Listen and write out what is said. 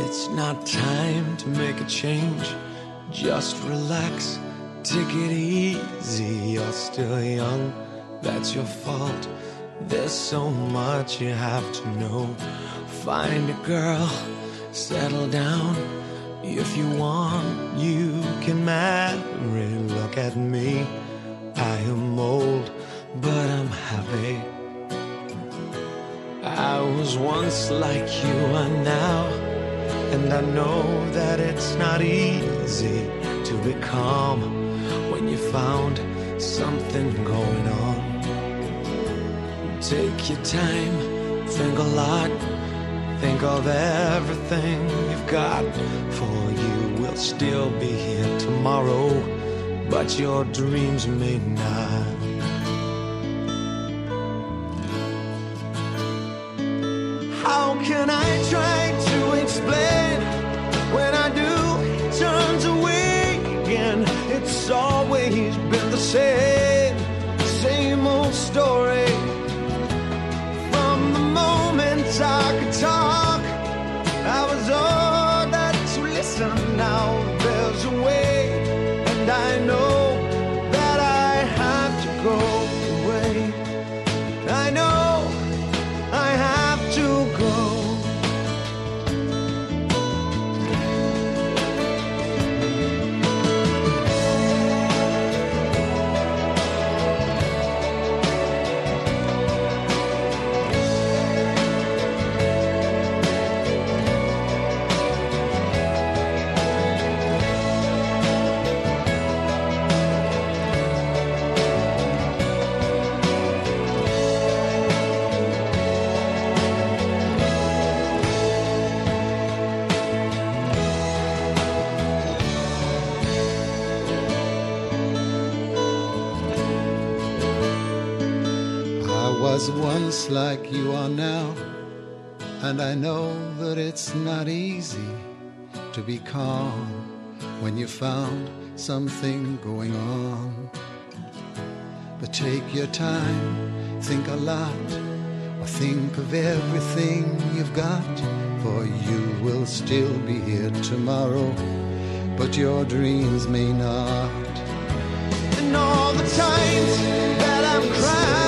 It's not time to make a change. Just relax, take it easy. You're still young, that's your fault. There's so much you have to know. Find a girl, settle down. If you want, you can marry. Look at me, I am old, but I'm happy. I was once like you are now, and I know that it's not easy to be calm when you found something going on. Take your time, think a lot, think of everything you've got. For you will still be here tomorrow, but your dreams may not. How can I try to explain when I do, he turns away again? It's always been the same old story. From the moment I could talk, I was ordered to listen. Now there's a way, and I know that I have to go away. I know I have to go. Was once like you are now, and I know that it's not easy to be calm when you found something going on. But take your time, think a lot, or think of everything you've got. For you will still be here tomorrow, but your dreams may not. And all the times that I'm crying,